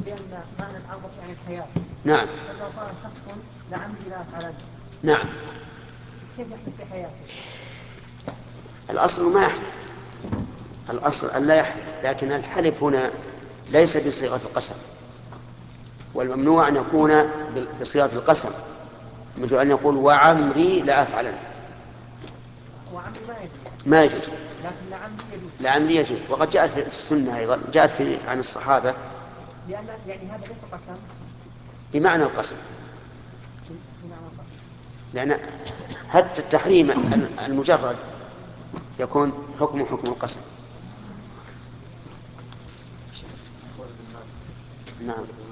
بأن معنى الأرض يعني الحياة. نعم. لو قال شخص لعمري لا أفعلن. نعم. كيف يحلف بحياته؟ الأصل ما يحلف، الأصل أن لا يحلف، لكن الحلف هنا ليس بصيغة القسم، والممنوع أن يكون بصيغة القسم، مثل أن يقول وعمري لا أفعلن. وعمري ما يجوز، لكن لعمري يجوز. لعمري يجوز. وقد جاءت في السنة أيضا، جاءت عن الصحابة لأن يعني هذا ليس قسم بمعنى القسم، بمعنى القسم. لأن حتى التحريم المجرد يكون حكم القسم. نعم.